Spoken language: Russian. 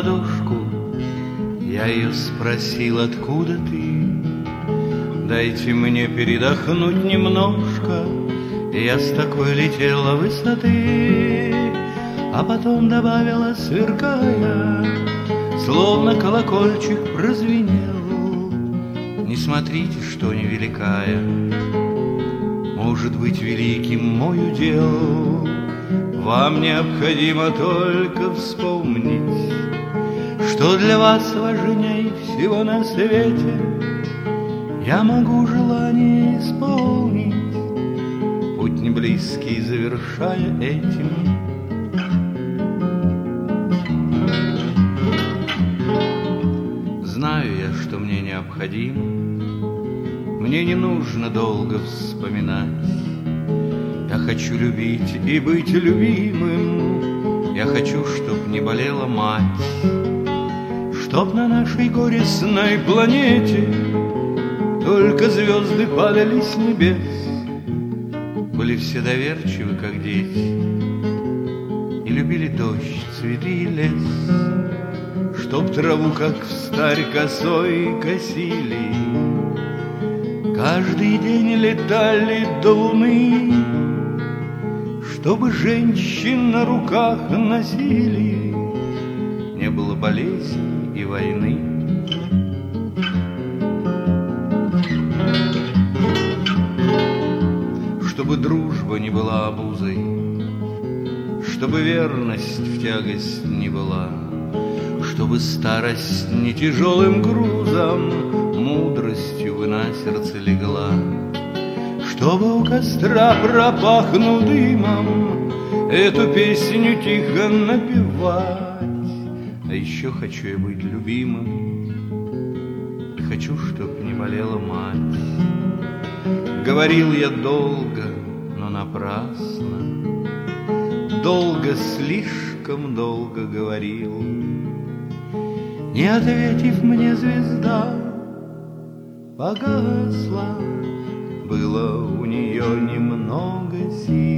ладошку, я ее спросил, откуда ты. Дайте мне передохнуть немножко, я с такой летела высоты. А потом добавила, сверкая, словно колокольчик прозвенел: не смотрите, что невеликая, может быть великим мой удел. Вам необходимо только вспомнить, что для вас важнее всего на свете. Я могу желание исполнить, путь не близкий, завершая этим. Знаю я, что мне необходимо, мне не нужно долго вспоминать. Я хочу любить и быть любимым, я хочу, чтоб не болела мать, чтоб на нашей горестной планете только звезды падали с небес, были все доверчивы, как дети, и любили дождь, цветы и лес, чтоб траву, как встарь, косой косили, каждый день летали до луны, чтобы женщин на руках носили, не было болезней и войны. Чтобы дружба не была обузой, чтобы верность в тягость не была, чтобы старость не тяжелым грузом мудростью бы на сердце легла, чтобы у костра, пропахнув дымом, эту песню тихо напевать. А еще хочу я быть любимым, и хочу, чтоб не болела мать. Говорил я долго, но напрасно, долго, слишком долго говорил. Не ответив мне, звезда погасла, было у нее немного сил.